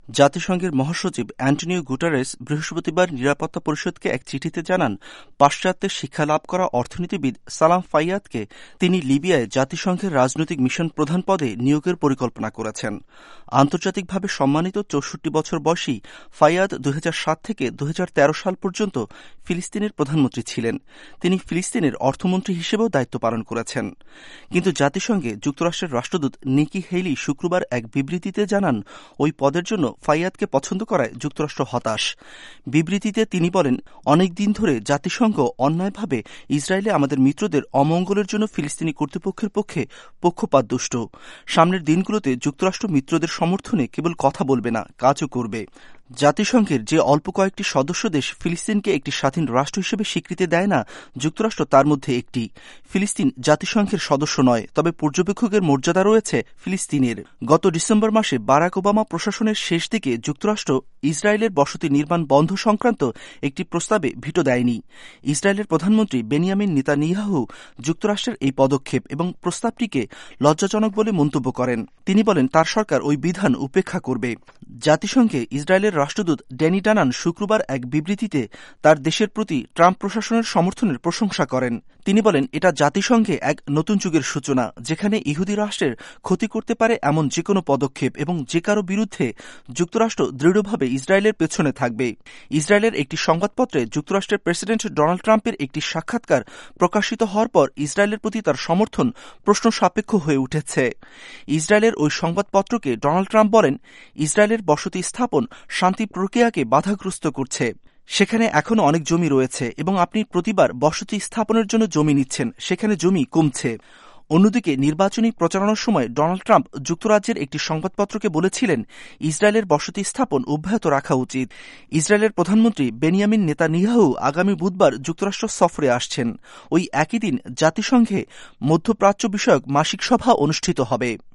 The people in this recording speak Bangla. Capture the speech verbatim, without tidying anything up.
জাতিসংঘের মহাসচিব অ্যান্টনিও গুটারেস বৃহস্পতিবার নিরাপত্তা পরিষদকে এক চিঠিতে জানান, পাশ্চাত্যের শিক্ষালাভ করা অর্থনীতিবিদ সালাম ফাইয়াদকে তিনি লিবিয়ায় জাতিসংঘের রাজনৈতিক মিশন প্রধান পদে নিয়োগের পরিকল্পনা করেছেন। আন্তর্জাতিকভাবে সম্মানিত চৌষট্টি বছর বয়সী ফাইয়াদ দুই হাজার সাত থেকে দুই হাজার তেরো সাল পর্যন্ত ফিলিস্তিনের প্রধানমন্ত্রী ছিলেন। তিনি ফিলিস্তিনের অর্থমন্ত্রী হিসেবেও দায়িত্ব পালন করেছেন। কিন্তু জাতিসংঘে যুক্তরাষ্ট্রের রাষ্ট্রদূত নিকি হেইলি শুক্রবার এক বিবৃতিতে জানান, ওই পদের জন্য ফাইয়াদকে পছন্দ করায় যুক্তরাষ্ট্র হতাশ। বিবৃতিতে তিনি বলেন, অনেক দিন ধরে জাতিসংঘ অন্যায়ভাবে ইসরায়েলে আমাদের মিত্রদের অমঙ্গলের জন্য ফিলিস্তিনি কর্তৃপক্ষের পক্ষে পক্ষপাতদুষ্ট। সামনের দিনগুলোতে যুক্তরাষ্ট্র মিত্রদের সমর্থনে কেবল কথা বলবে না, কাজও করবে। জাতিসংঘের যে অল্প কয়েকটি সদস্য দেশ ফিলিস্তিনকে একটি স্বাধীন রাষ্ট্র হিসেবে স্বীকৃতি দেয় না, যুক্তরাষ্ট্র তার মধ্যে একটি। ফিলিস্তিন জাতিসংঘের সদস্য নয়, তবে পর্যবেক্ষকের মর্যাদা রয়েছে ফিলিস্তিনের। গত ডিসেম্বর মাসে বারাক ওবামা প্রশাসনের শেষ দিকে যুক্তরাষ্ট্র ইসরায়েলের বসতি নির্মাণ বন্ধ সংক্রান্ত একটি প্রস্তাবে ভিটো দেয়নি। ইসরায়েলের প্রধানমন্ত্রী বেনিয়ামিন নেতানিয়াহু যুক্তরাষ্ট্রের এই পদক্ষেপ এবং প্রস্তাবটিকে লজ্জাজনক বলে মন্তব্য করেন। তিনি বলেন, তার সরকার ওই বিধান উপেক্ষা করবে। জাতিসংঘে ইসরায়েলের রাষ্ট্রদূত ড্যানি ডানান শুক্রবার এক বিবৃতিতে তার দেশের প্রতি ট্রাম্প প্রশাসনের সমর্থনের প্রশংসা করেন। তিনি বলেন, এটা জাতিসংঘে এক নতুন যুগের সূচনা, যেখানে ইহুদি রাষ্ট্রের ক্ষতি করতে পারে এমন যে কোনো পদক্ষেপ এবং যে কারো বিরুদ্ধে যুক্তরাষ্ট্র দৃঢ়ভাবে ইসরায়েলের পেছনে থাকবে। ইসরায়েলের একটি সংবাদপত্রে যুক্তরাষ্ট্রের প্রেসিডেন্ট ডোনাল্ড ট্রাম্পের একটি সাক্ষাৎকার প্রকাশিত হওয়ার পর ইসরায়েলের প্রতি তার সমর্থন প্রশ্ন সাপেক্ষ হয়ে উঠেছে। ইসরায়েলের ওই সংবাদপত্রকে ডোনাল্ড ট্রাম্প বলেন, ইসরায়েলের বসতি স্থাপন শান্তি প্রক্রিয়াকে বাধাগ্রস্ত করছে। সেখানে এখনও অনেক জমি রয়েছে এবং আপনি প্রতিবার বসতি স্থাপনের জন্য জমি নিচ্ছেন, সেখানে জমি কমছে। অন্যদিকে নির্বাচনী প্রচারণার সময় ডোনাল্ড ট্রাম্প যুক্তরাজ্যের একটি সংবাদপত্রকে বলেছিলেন, ইসরায়েলের বসতি স্থাপন অব্যাহত রাখা উচিত। ইসরায়েলের প্রধানমন্ত্রী বেনিয়ামিন নেতানিয়াহু আগামী বুধবার যুক্তরাষ্ট্র সফরে আসছেন। ওই একই দিন জাতিসংঘে মধ্যপ্রাচ্য বিষয়ক মাসিক সভা অনুষ্ঠিত হবে।